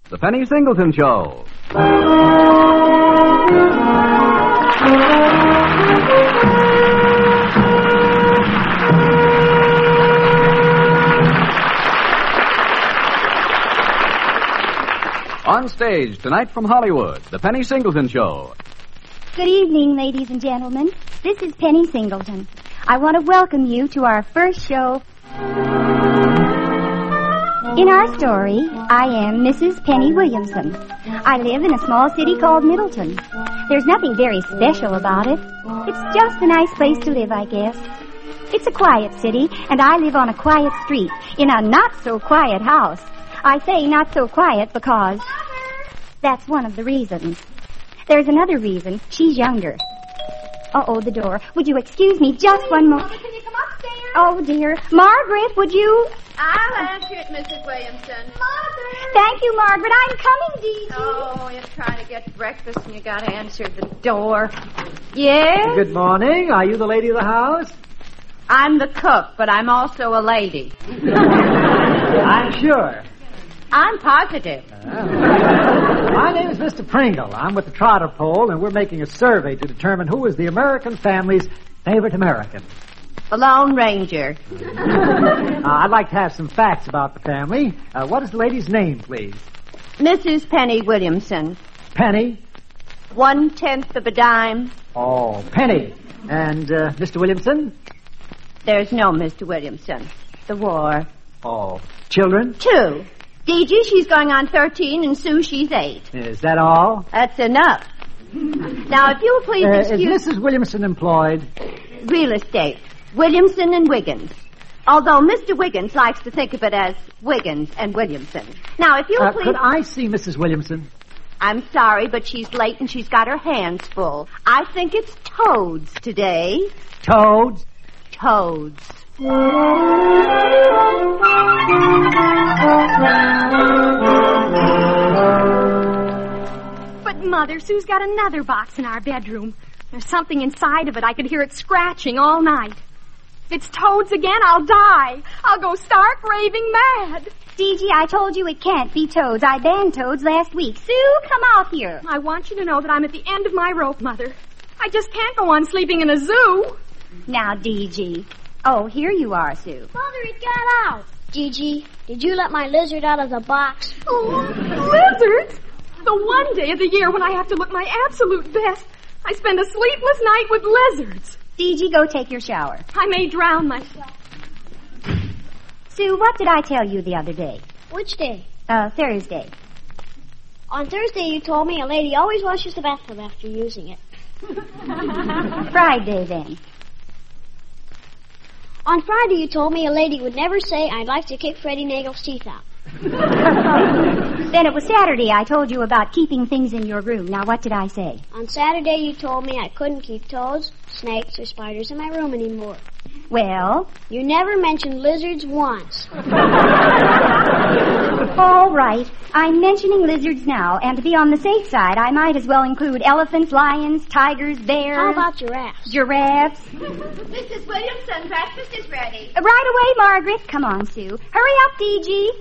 The Penny Singleton Show. On stage tonight from Hollywood, The Penny Singleton Show. Good evening, ladies and gentlemen. This is Penny Singleton. I want to welcome you to our first show. In our story, I am Mrs. Penny Williamson. I live in a small city called Middleton. There's nothing very special about it. It's just a nice place to live, I guess. It's a quiet city, and I live on a quiet street in a not-so-quiet house. I say not so quiet because that's one of the reasons. There's another reason. She's younger. Uh-oh, the door. Would you excuse me just one moment? Can you come upstairs? Oh, dear. Margaret, would you... I'll answer it, Mrs. Williamson. Margaret! Thank you, Margaret. I'm coming, Dee Dee. Oh, you're trying to get breakfast and you got to answer the door. Yes? Good morning. Are you the lady of the house? I'm the cook, but I'm also a lady. I'm sure. I'm positive. My name is Mr. Pringle. I'm with the Trotter Poll, and we're making a survey to determine who is the American family's favorite American. The Lone Ranger. I'd like to have some facts about the family. What is the lady's name, please? Mrs. Penny Williamson. Penny? 1/10 of a dime. Oh, Penny. And Mr. Williamson? There's no Mr. Williamson. The war. Oh, children? 2. Deji, she's going on 13, and Sue, she's 8. Is that all? That's enough. Now, if you'll please excuse... Is Mrs. Williamson employed? Real estate. Williamson and Wiggins. Although Mr. Wiggins likes to think of it as Wiggins and Williamson. Now, if you'll please... Could I see Mrs. Williamson? I'm sorry, but she's late and she's got her hands full. I think it's toads today. Toads? Toads. But, Mother, Sue's got another box in our bedroom. There's something inside of it. I could hear it scratching all night. If it's toads again, I'll die. I'll go stark raving mad. Dee Dee, I told you it can't be toads. I banned toads last week. Sue, come out here. I want you to know that I'm at the end of my rope, Mother. I just can't go on sleeping in a zoo. Now, Dee Dee. Oh, here you are, Sue. Mother, it got out. Gigi, did you let my lizard out of the box? Oh, lizards? The one day of the year when I have to look my absolute best. I spend a sleepless night with lizards. Dee Dee, go take your shower. I may drown myself. Sue, what did I tell you the other day? Which day? Thursday. On Thursday, you told me a lady always washes the bathtub after using it. Friday, then. On Friday, you told me a lady would never say, I'd like to kick Freddie Nagel's teeth out. Then it was Saturday I told you about keeping things in your room. Now, what did I say? On Saturday, you told me I couldn't keep toads, snakes, or spiders in my room anymore. Well? You never mentioned lizards once. All right. I'm mentioning lizards now, and to be on the safe side, I might as well include elephants, lions, tigers, bears... How about giraffes? Giraffes. Mrs. Williamson, breakfast is ready. Right away, Margaret. Come on, Sue. Hurry up, D.G.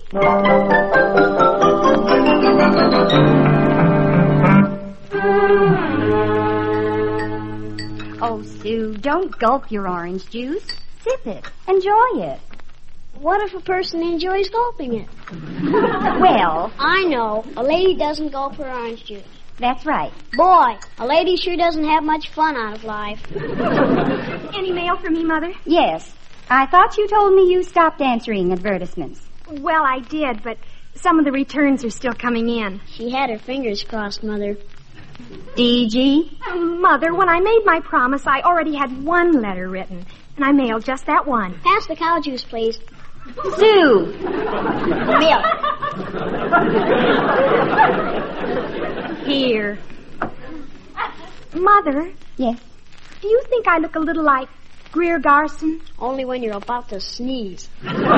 Oh, Sue, don't gulp your orange juice. Sip it. Enjoy it. What if a person enjoys gulping it? Well... I know. A lady doesn't gulp her orange juice. That's right. Boy, a lady sure doesn't have much fun out of life. Any mail for me, Mother? Yes. I thought you told me you stopped answering advertisements. Well, I did, but some of the returns are still coming in. She had her fingers crossed, Mother. D.G.? Mother, when I made my promise, I already had one letter written, and I mailed just that one. Pass the cow juice, please. Sue! Milk. Here. Mother? Yes? Do you think I look a little like Greer Garson? Only when you're about to sneeze.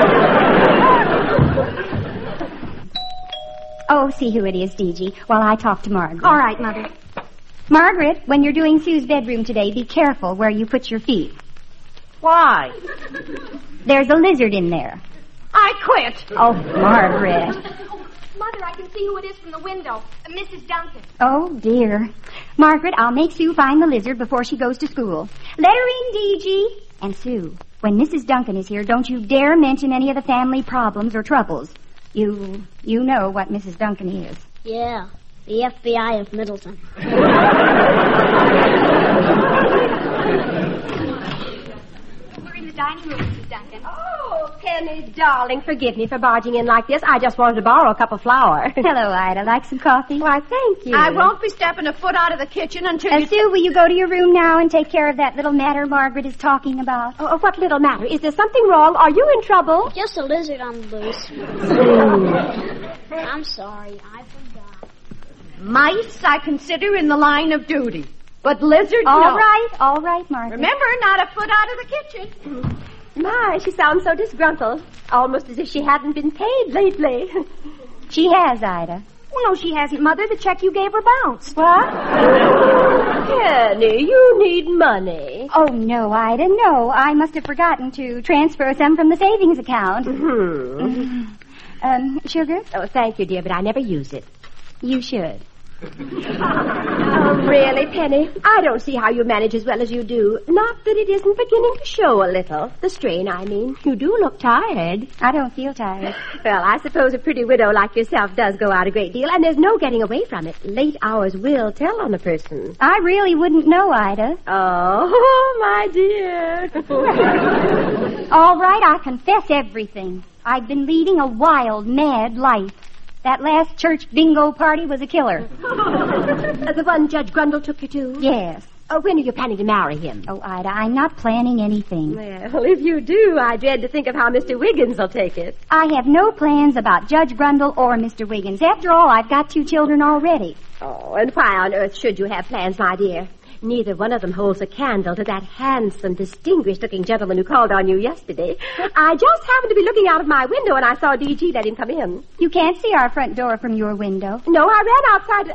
Oh, see who it is, D.G., while I talk to Margaret. All right, Mother. Margaret, when you're doing Sue's bedroom today, be careful where you put your feet. Why? There's a lizard in there. I quit. Oh, Margaret. Mother, I can see who it is from the window. Mrs. Duncan. Oh, dear. Margaret, I'll make Sue find the lizard before she goes to school. Let her in, D.G. And Sue, when Mrs. Duncan is here, don't you dare mention any of the family problems or troubles. You know what Mrs. Duncan is. Yeah, the FBI of Middleton. We're in the dining room, Mrs. Duncan. Oh, Penny, darling, forgive me for barging in like this. I just wanted to borrow a cup of flour. Hello, Ida. Like some coffee? Why, thank you. I won't be stepping a foot out of the kitchen until you... Sue, will you go to your room now and take care of that little matter Margaret is talking about? Oh, what little matter? Is there something wrong? Are you in trouble? Just a lizard on the loose. I'm sorry, I forgot. Mice I consider in the line of duty, but lizards, no. All right, Margaret. Remember, not a foot out of the kitchen. My, she sounds so disgruntled. Almost as if she hadn't been paid lately. She has, Ida. Well, no, she hasn't, Mother. The check you gave her bounced. What? Penny, you need money. Oh, no, Ida, no. I must have forgotten to transfer some from the savings account. Sugar? Oh, thank you, dear, but I never use it. You should. Oh, really, Penny? I don't see how you manage as well as you do. Not that it isn't beginning to show a little. The strain, I mean. You do look tired. I don't feel tired. Well, I suppose a pretty widow like yourself does go out a great deal, and there's no getting away from it. Late hours will tell on a person. I really wouldn't know, Ida. Oh, my dear. All right, I confess everything. I've been leading a wild, mad life. That last church bingo party was a killer. The one Judge Grundle took you to? Yes. When are you planning to marry him? Oh, Ida, I'm not planning anything. Well, if you do, I dread to think of how Mr. Wiggins will take it. I have no plans about Judge Grundle or Mr. Wiggins. After all, I've got 2 children already. Oh, and why on earth should you have plans, my dear? Neither one of them holds a candle to that handsome, distinguished-looking gentleman who called on you yesterday. I just happened to be looking out of my window, and I saw D.G. let him come in. You can't see our front door from your window. No, I ran outside.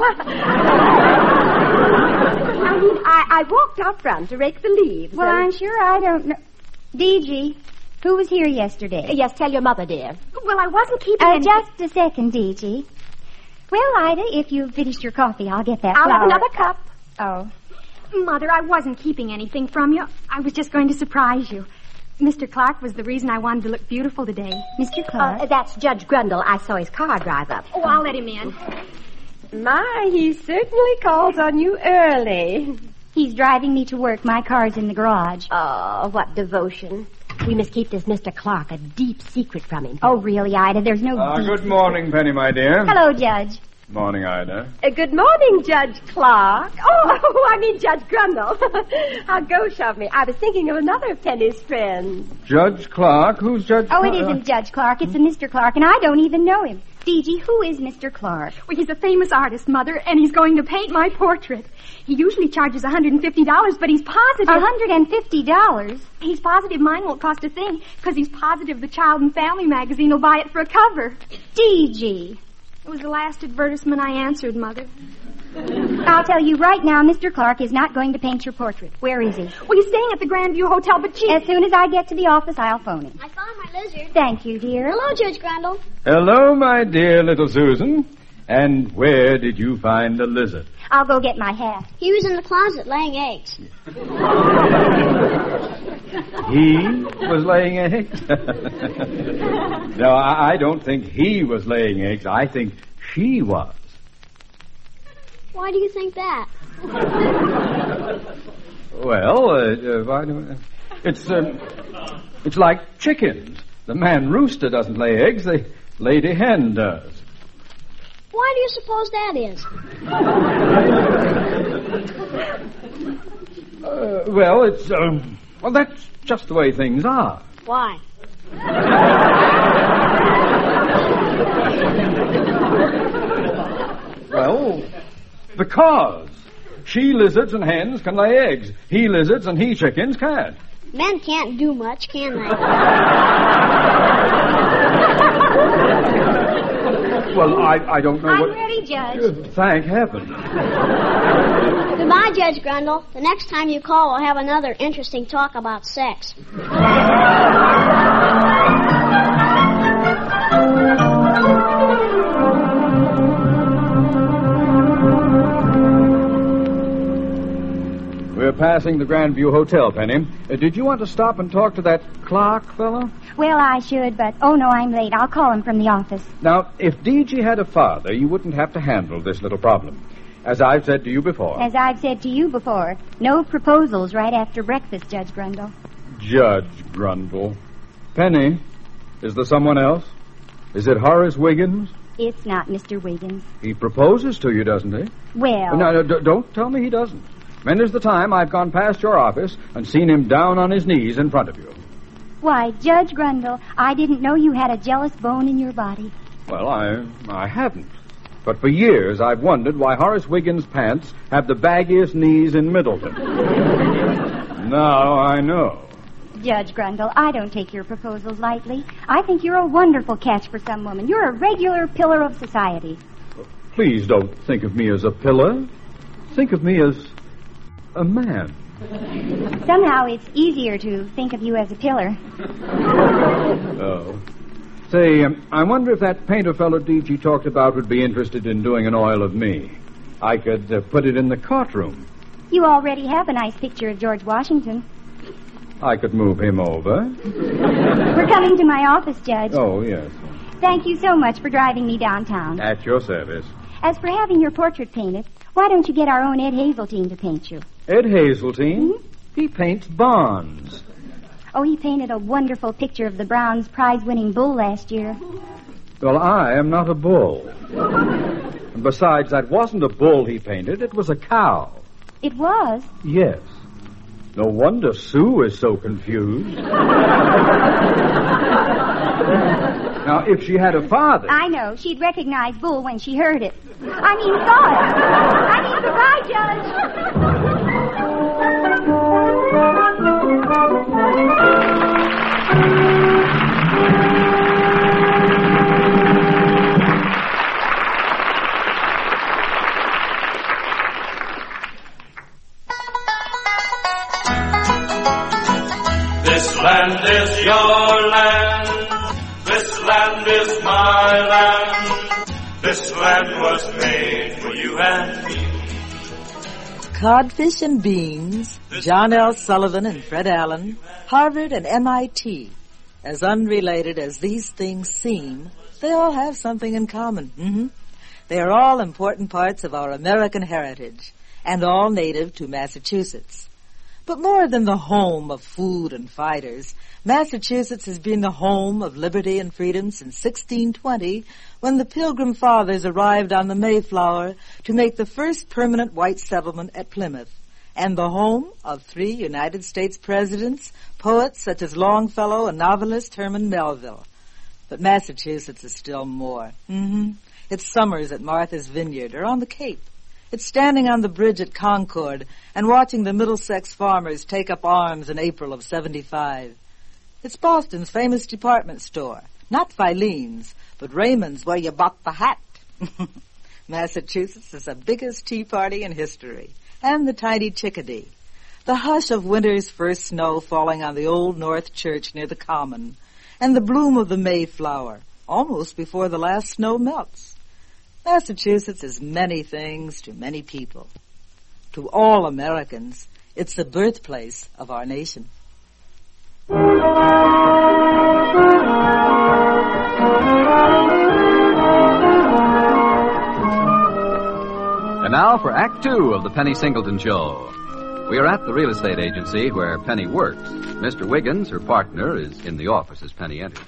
I walked out front to rake the leaves. Well, I'm sure I don't know. D.G., who was here yesterday? Yes, tell your mother, dear. Well, I wasn't keeping Just a second, D.G. Well, Ida, if you've finished your coffee, I'll get that I'll flour. have another cup. Oh. Mother, I wasn't keeping anything from you. I was just going to surprise you. Mr. Clark was the reason I wanted to look beautiful today. Mr. Clark? That's Judge Grundle. I saw his car drive up. Oh, I'll let him in. My, he certainly calls on you early. He's driving me to work. My car's in the garage. Oh, what devotion. We must keep this Mr. Clark a deep secret from him. Oh, really, Ida? There's no deep... Good morning, Penny, my dear. Hello, Judge. Morning, Ida. Good morning, Judge Clark. Oh, I mean Judge Grundle. How gauche of me. I was thinking of another of Penny's friends. Judge Clark? Who's Judge Clark? Oh, it isn't Judge Clark. It's a Mr. Clark, and I don't even know him. D.G., who is Mr. Clark? Well, he's a famous artist, Mother, and he's going to paint my portrait. He usually charges $150, but he's positive... $150? He's positive mine won't cost a thing, because he's positive the Child and Family magazine will buy it for a cover. D.G. It was the last advertisement I answered, Mother. I'll tell you right now, Mr. Clark is not going to paint your portrait. Where is he? Well, he's staying at the Grandview Hotel, but As soon as I get to the office, I'll phone him. I found my lizard. Thank you, dear. Hello, Judge Grundle. Hello, my dear little Susan. And where did you find the lizard? I'll go get my hat. He was in the closet laying eggs. He was laying eggs? No, I don't think he was laying eggs. I think she was. Why do you think that? Well, why do it's like chickens. The man rooster doesn't lay eggs. The lady hen does. Why do you suppose that is? Well, it's well, that's just the way things are. Why? Well, because she lizards and hens can lay eggs. He lizards and he chickens can't. Men can't do much, can they? Well, I don't know I'm what... ready, Judge. Thank heaven. Goodbye, Judge Grundle. The next time you call, we'll have another interesting talk about sex. passing the Grandview Hotel, Penny. Did you want to stop and talk to that Clark fellow? Well, I should, but oh no, I'm late. I'll call him from the office. Now, if D.G. had a father, you wouldn't have to handle this little problem. As I've said to you before. As I've said to you before, no proposals right after breakfast, Judge Grundle. Judge Grundle. Penny, is there someone else? Is it Horace Wiggins? It's not Mr. Wiggins. He proposes to you, doesn't he? Well... No, don't tell me he doesn't. Many's the time I've gone past your office and seen him down on his knees in front of you. Why, Judge Grundle, I didn't know you had a jealous bone in your body. Well, I haven't. But for years I've wondered why Horace Wiggins' pants have the baggiest knees in Middleton. Now I know. Judge Grundle, I don't take your proposals lightly. I think you're a wonderful catch for some woman. You're a regular pillar of society. Please don't think of me as a pillar. Think of me as a man. Somehow it's easier to think of you as a pillar. Oh. Say, I wonder if that painter fellow D.G. talked about would be interested in doing an oil of me. I could put it in the courtroom. You already have a nice picture of George Washington. I could move him over. We're coming to my office, Judge. Oh, yes. Thank you so much for driving me downtown. At your service. As for having your portrait painted, why don't you get our own Ed Hazeltine to paint you? Ed Hazeltine? Mm-hmm. He paints bonds. Oh, he painted a wonderful picture of the Browns' prize-winning bull last year. Well, I am not a bull. And besides, that wasn't a bull he painted. It was a cow. It was? Yes. No wonder Sue is so confused. Now, if she had a father... I know. She'd recognize bull when she heard it. I mean, saw it. I mean, goodbye, Judge. This land is your land. This land is my land. This land was made for you and me. Codfish and Beans, John L. Sullivan and Fred Allen, Harvard and MIT. As unrelated as these things seem, they all have something in common. Mm-hmm. They are all important parts of our American heritage, and all native to Massachusetts. But more than the home of food and fighters, Massachusetts has been the home of liberty and freedom since 1620, when the Pilgrim Fathers arrived on the Mayflower to make the first permanent white settlement at Plymouth, and the home of 3 United States presidents, poets such as Longfellow and novelist Herman Melville. But Massachusetts is still more. Mm-hmm. It's summers at Martha's Vineyard or on the Cape. It's standing on the bridge at Concord and watching the Middlesex farmers take up arms in April of 75. It's Boston's famous department store, not Filene's, but Raymond's where you bought the hat. Massachusetts is the biggest tea party in history, and the tiny Chickadee. The hush of winter's first snow falling on the old North Church near the Common, and the bloom of the Mayflower, almost before the last snow melts. Massachusetts is many things to many people. To all Americans, it's the birthplace of our nation. And now for Act 2 of the Penny Singleton Show. We are at the real estate agency where Penny works. Mr. Wiggins, her partner, is in the office as Penny enters.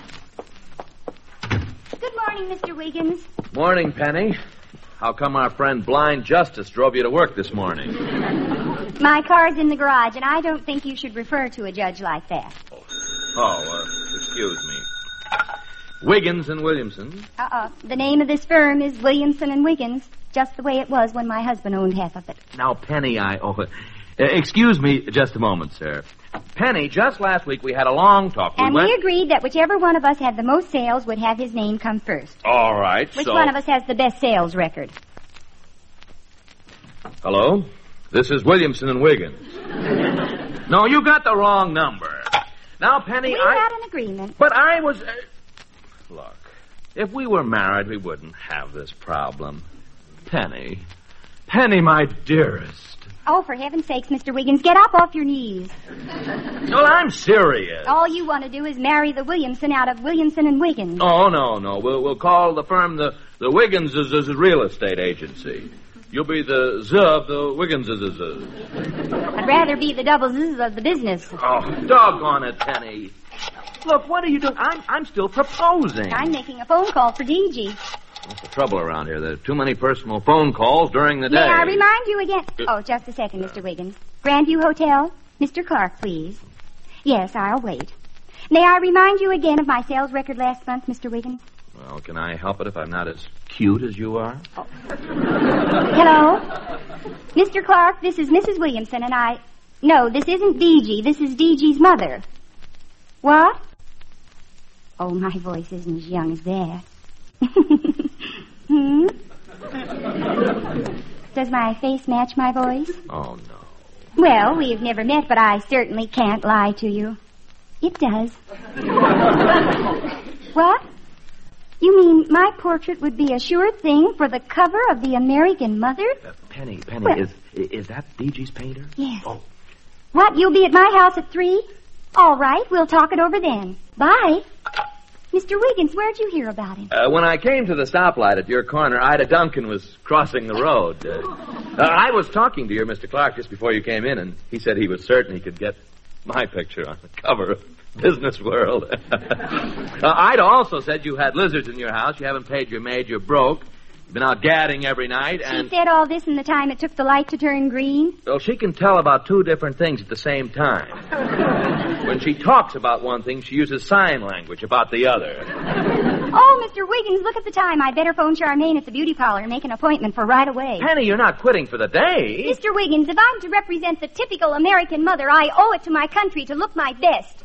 Good morning, Mr. Wiggins. Morning, Penny. How come our friend Blind Justice drove you to work this morning? My car's in the garage, and I don't think you should refer to a judge like that. Excuse me. Wiggins and Williamson. The name of this firm is Williamson and Wiggins, just the way it was when my husband owned half of it. Now, Penny, excuse me just a moment, sir. Penny, just last week we had a long talk. We agreed that whichever one of us had the most sales would have his name come first. All right, Which one of us has the best sales record? Hello? This is Williamson and Wiggins. No, you got the wrong number. Now, Penny, We had an agreement. But I was... Look, if we were married, we wouldn't have this problem. Penny, my dearest. Oh, for heaven's sakes, Mr. Wiggins, get up off your knees. Well, I'm serious. All you want to do is marry the Williamson out of Williamson and Wiggins. Oh, no. We'll call the firm the Wiggins' real estate agency. You'll be the Z of the Wiggins'. I'd rather be the double Z's of the business. Oh, doggone it, Penny. Look, what are you doing? I'm still proposing. I'm making a phone call for DG. That's the trouble around here. There are too many personal phone calls during the day. May I remind you again? Oh, just a second, Mr. Wiggins. Grandview Hotel. Mr. Clark, please. Yes, I'll wait. May I remind you again of my sales record last month, Mr. Wiggins? Well, can I help it if I'm not as cute as you are? Oh. Hello? Mr. Clark, this is Mrs. Williamson, and I... No, this isn't DG. This is DG's mother. What? Oh, my voice isn't as young as that. Does my face match my voice? Oh, no. Well, we've never met, but I certainly can't lie to you. It does. What? You mean my portrait would be a sure thing for the cover of the American Mother? Penny, Well, is that DG's painter? Yes. Oh. What, you'll be at my house at 3? All right, we'll talk it over then. Bye. Mr. Wiggins, where'd you hear about him? When I came to the stoplight at your corner, Ida Duncan was crossing the road. I was talking to your Mr. Clark just before you came in, and he said he was certain he could get my picture on the cover of Business World. Ida also said you had lizards in your house, you haven't paid your maid, you're broke, you've been out gadding every night, and... She said all this in the time it took the light to turn green? Well, she can tell about 2 different things at the same time. When she talks about one thing, she uses sign language about the other. Oh, Mr. Wiggins, look at the time. I'd better phone Charmaine at the beauty parlor and make an appointment for right away. Penny, you're not quitting for the day. Mr. Wiggins, if I'm to represent the typical American mother, I owe it to my country to look my best.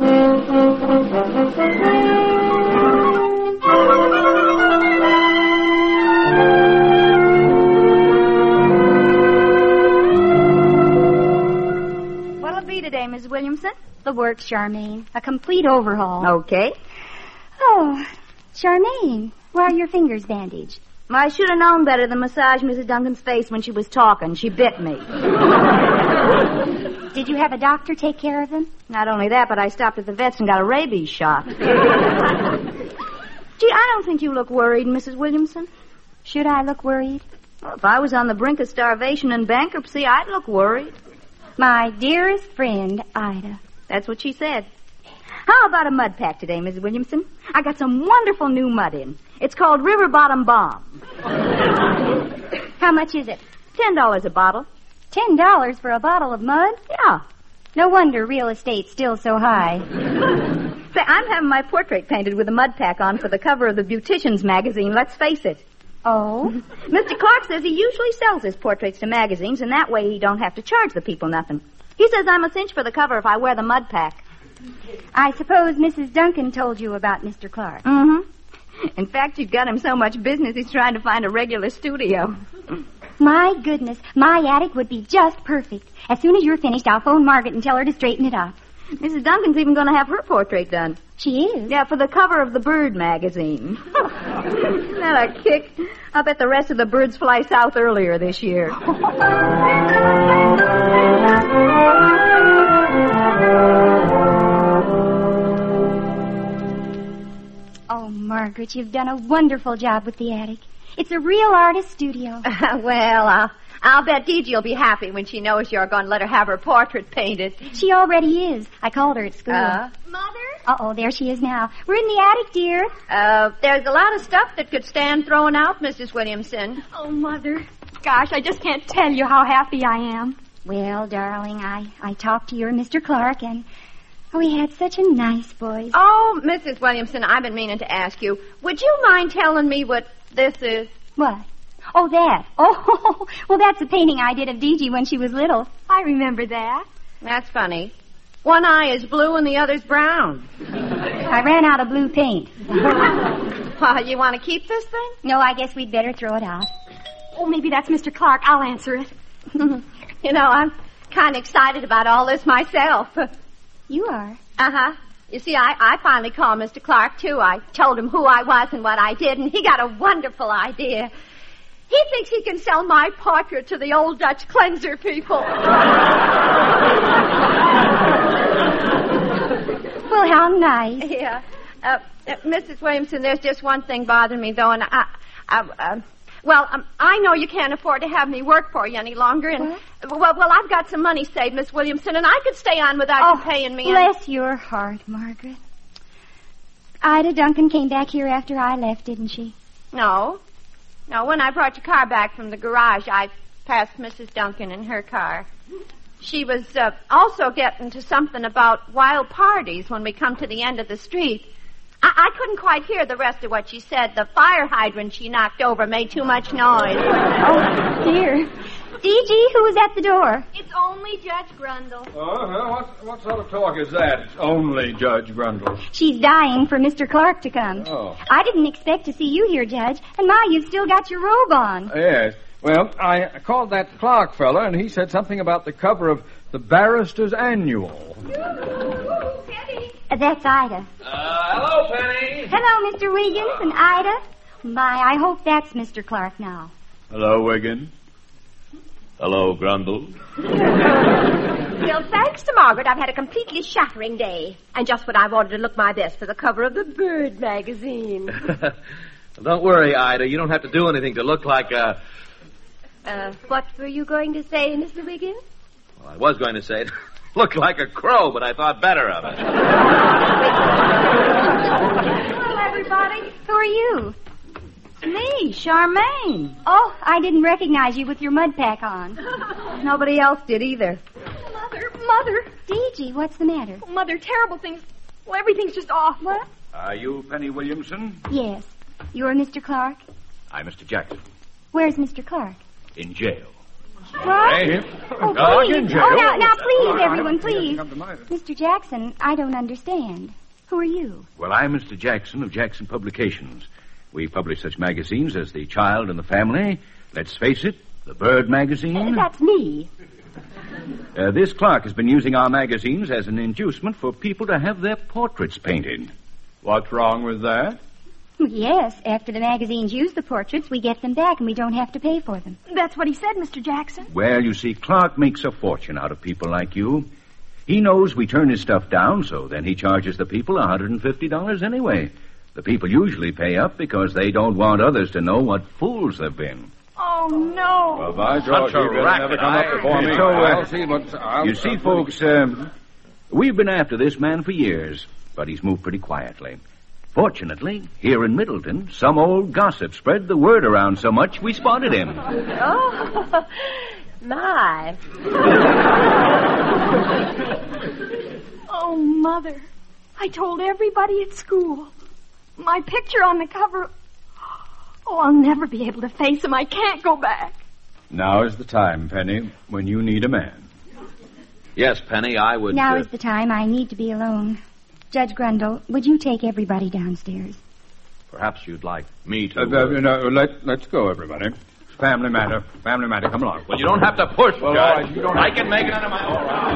What'll it be today, Miss Williamson? The works, Charmaine. A complete overhaul. Okay. Oh, Charmaine, why are your fingers bandaged? I should have known better than massage Mrs. Duncan's face when she was talking. She bit me. Did you have a doctor take care of them? Not only that, but I stopped at the vet's and got a rabies shot. Gee, I don't think you look worried, Mrs. Williamson. Should I look worried? Well, if I was on the brink of starvation and bankruptcy, I'd look worried. My dearest friend, Ida. That's what she said. How about a mud pack today, Mrs. Williamson? I got some wonderful new mud in. It's called River Bottom Balm. How much is it? $10 a bottle. $10 for a bottle of mud? Yeah. No wonder real estate's still so high. Say, I'm having my portrait painted with a mud pack on for the cover of the Beauticians magazine, let's face it. Oh? Mr. Clark says he usually sells his portraits to magazines, and that way he don't have to charge the people nothing. He says I'm a cinch for the cover if I wear the mud pack. I suppose Mrs. Duncan told you about Mr. Clark. Mm-hmm. In fact, she's got him so much business, he's trying to find a regular studio. My goodness, my attic would be just perfect. As soon as you're finished, I'll phone Margaret and tell her to straighten it up. Mrs. Duncan's even going to have her portrait done. She is? Yeah, for the cover of the Bird magazine. Isn't that a kick? I bet the rest of the birds fly south earlier this year. Oh, Margaret, you've done a wonderful job with the attic. It's a real artist studio. Well, I'll bet Deegie will be happy when she knows you're going to let her have her portrait painted. She already is. I called her at school. Mother? Uh-oh, there she is now. We're in the attic, dear. There's a lot of stuff that could stand throwing out, Mrs. Williamson. Oh, Mother. Gosh, I just can't tell you how happy I am. Well, darling, I talked to your Mr. Clark, and we had such a nice voice. Oh, Mrs. Williamson, I've been meaning to ask you, would you mind telling me what this is? What? Oh, that. Oh, well, that's a painting I did of Deegie when she was little. I remember that. That's funny. One eye is blue and the other's brown. I ran out of blue paint. You want to keep this thing? No, I guess we'd better throw it out. Oh, maybe that's Mr. Clark. I'll answer it. You know, I'm kind of excited about all this myself. You are? Uh-huh. You see, I finally called Mr. Clark, too. I told him who I was and what I did, and he got a wonderful idea. He thinks he can sell my portrait to the old Dutch cleanser people. Well, how nice. Yeah. Mrs. Williamson, there's just one thing bothering me, though, and I know you can't afford to have me work for you any longer, and well, I've got some money saved, Miss Williamson, and I could stay on without you paying me. Bless your heart, Margaret. Ida Duncan came back here after I left, didn't she? No, when I brought your car back from the garage, I passed Mrs. Duncan in her car. She was also getting to something about wild parties when we come to the end of the street. I couldn't quite hear the rest of what she said. The fire hydrant she knocked over made too much noise. Oh, dear. D.G., who's at the door? It's only Judge Grundle. What sort of talk is that? It's only Judge Grundle. She's dying for Mr. Clark to come. Oh. I didn't expect to see you here, Judge. And, Ma, you've still got your robe on. Yes. Well, I called that Clark fella, and he said something about the cover of the Barrister's Annual. Penny. That's Ida. Hello, Penny. Hello, Mr. Wiggins and Ida. My, I hope that's Mr. Clark now. Hello, Wiggins. Hello, Grundle. Well, thanks to Margaret, I've had a completely shattering day. And just when I wanted to look my best for the cover of the Bird magazine. Don't worry, Ida. You don't have to do anything to look like a... What were you going to say, Mr. Wiggins? Well, I was going to say it looked like a crow, but I thought better of it. Hello, everybody. Who are you? Me, Charmaine. Oh, I didn't recognize you with your mud pack on. Nobody else did either. Mother. D.G., what's the matter? Oh, Mother, terrible things. Well, everything's just awful. What? Are you Penny Williamson? Yes. You're Mr. Clark? I'm Mr. Jackson. Where's Mr. Clark? In jail. What? Hey, Oh, please. in jail. Oh, now, please, everyone, please. Come to mind. Mr. Jackson, I don't understand. Who are you? Well, I'm Mr. Jackson of Jackson Publications. We publish such magazines as The Child and the Family, Let's Face It, The Bird magazine. That's me. This Clark has been using our magazines as an inducement for people to have their portraits painted. What's wrong with that? Yes, after the magazines use the portraits, we get them back and we don't have to pay for them. That's what he said, Mr. Jackson. Well, you see, Clark makes a fortune out of people like you. He knows we turn his stuff down, so then he charges the people $150 anyway. The people usually pay up because they don't want others to know what fools they've been. Oh, no. Well, by George, Such a you'd better racket, never come up before me. So, I'll see what... You see, folks, we've been after this man for years, but he's moved pretty quietly. Fortunately, here in Middleton, some old gossip spread the word around so much we spotted him. Oh, my. Oh, Mother. I told everybody at school. My picture on the cover... Oh, I'll never be able to face him. I can't go back. Now is the time, Penny, when you need a man. Yes, Penny, I would... Now is the time I need to be alone. Judge Grundle, would you take everybody downstairs? Perhaps you'd like me to... Let's go, everybody. It's family matter. Family matter. Come along. Well, you don't have to push, Well, Judge. you don't I have can make it under my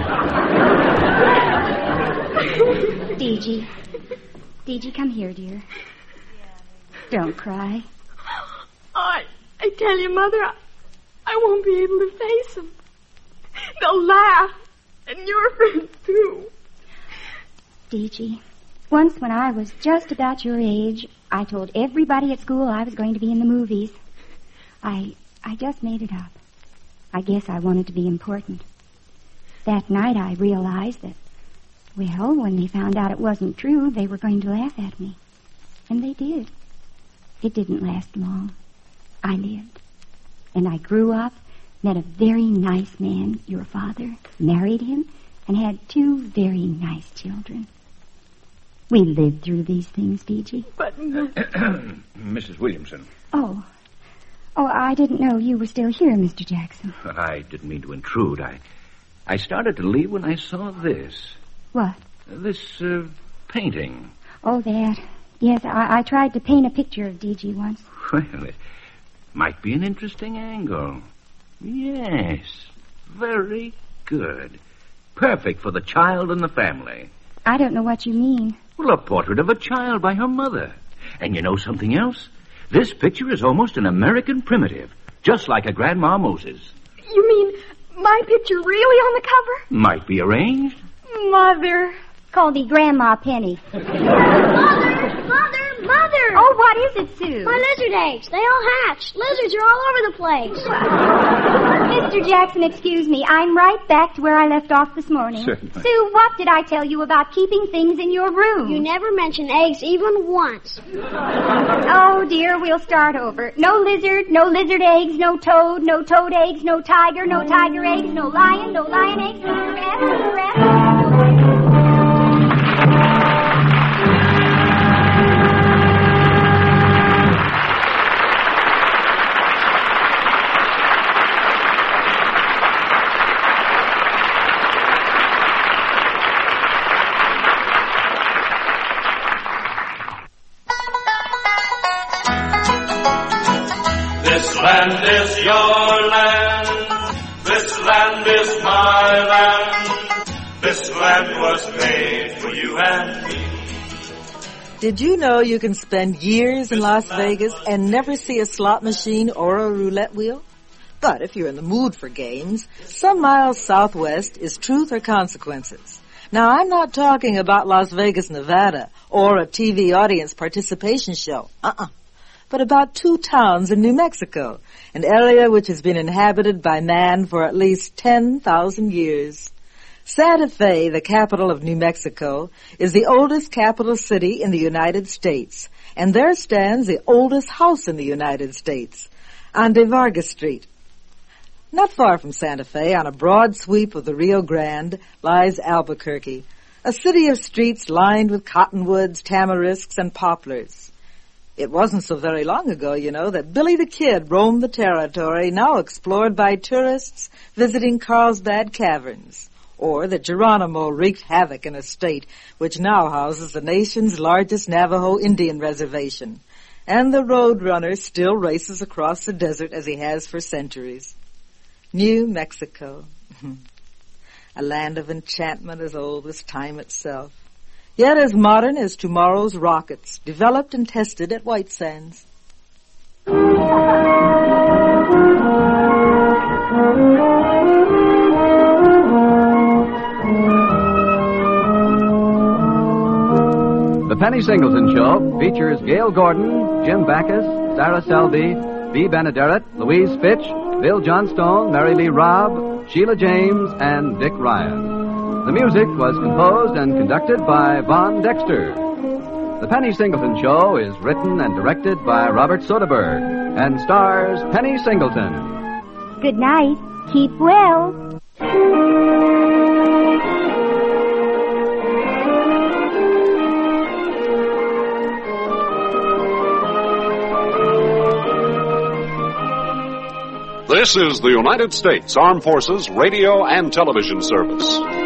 own. D.G., come here, dear. Don't cry. I tell you, Mother, I won't be able to face them. They'll laugh. And your friends, too. D.G., once when I was just about your age, I told everybody at school I was going to be in the movies. I just made it up. I guess I wanted to be important. That night I realized that, well, when they found out it wasn't true, they were going to laugh at me. And they did. It didn't last long. I lived. And I grew up, met a very nice man, your father, married him, and had 2 very nice children. We lived through these things, D.G. But... Mrs. Williamson. Oh, I didn't know you were still here, Mr. Jackson. Well, I didn't mean to intrude. I started to leave when I saw this. What? This painting. Oh, that. Yes, I tried to paint a picture of D.G. once. Well, it might be an interesting angle. Yes, very good. Perfect for the child and the family. I don't know what you mean. Well, a portrait of a child by her mother. And you know something else? This picture is almost an American primitive. just like a Grandma Moses. You mean my picture really on the cover? Might be arranged. Mother. Call me Grandma Penny. Mother! Oh, what is it, Sue? My lizard eggs. They all hatched. Lizards are all over the place. Mr. Jackson, excuse me. I'm right back to where I left off this morning. Certainly. Sue, what did I tell you about keeping things in your room? You never mentioned eggs even once. Oh, dear, we'll start over. No lizard eggs, no toad eggs, no tiger eggs, no lion eggs, no giraffe. This land is your land. This land is my land. This land was made for you and me. Did you know you can spend years in Las Vegas and never see a slot machine or a roulette wheel? But if you're in the mood for games, some miles southwest is Truth or Consequences. Now, I'm not talking about Las Vegas, Nevada, or a TV audience participation show. But about 2 towns in New Mexico, an area which has been inhabited by man for at least 10,000 years. Santa Fe, the capital of New Mexico, is the oldest capital city in the United States, and there stands the oldest house in the United States, on De Vargas Street. Not far from Santa Fe, on a broad sweep of the Rio Grande, lies Albuquerque, a city of streets lined with cottonwoods, tamarisks, and poplars. It wasn't so very long ago, you know, that Billy the Kid roamed the territory now explored by tourists visiting Carlsbad Caverns, or that Geronimo wreaked havoc in a state which now houses the nation's largest Navajo Indian reservation, and the Roadrunner still races across the desert as he has for centuries. New Mexico, a land of enchantment as old as time itself, yet as modern as tomorrow's rockets, developed and tested at White Sands. The Penny Singleton Show features Gail Gordon, Jim Backus, Sarah Selby, Bea Benaderet, Louise Fitch, Bill Johnstone, Mary Lee Robb, Sheila James, and Dick Ryan. The music was composed and conducted by Von Dexter. The Penny Singleton Show is written and directed by Robert Soderbergh and stars Penny Singleton. Good night. Keep well. This is the United States Armed Forces Radio and Television Service.